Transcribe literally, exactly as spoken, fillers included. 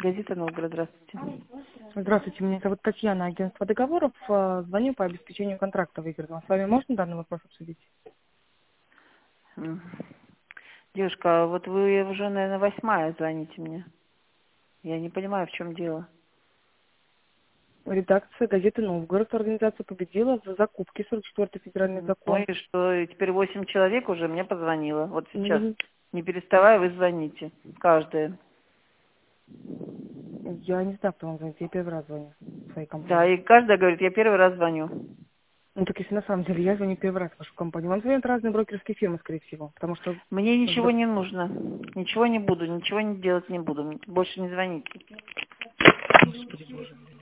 Газета «Новгород», здравствуйте. Здравствуйте, меня зовут Татьяна, агентство договоров. Э, Звоню по обеспечению контракта выигранного. С вами можно данный вопрос обсудить? М. Девушка, а вот вы уже, наверное, восьмая звоните мне. Я не понимаю, в чем дело. Редакция газеты «Новгород», организация победила за закупки, сорок четвёртый федеральный Ну закон. и что, и теперь восемь человек уже мне позвонило. Вот сейчас, М, не переставая, вы звоните. Каждая. Я не знаю, кто вам звонит, я первый раз звоню в своей Да, компании. и каждая говорит, я первый раз звоню. Ну так если на самом деле я звоню первый раз в вашу компанию, вам звонят разные брокерские фирмы, скорее всего, потому что... Мне ничего в- не нужно. Ничего не буду, ничего не делать не буду. Больше не звоните. Господи боже.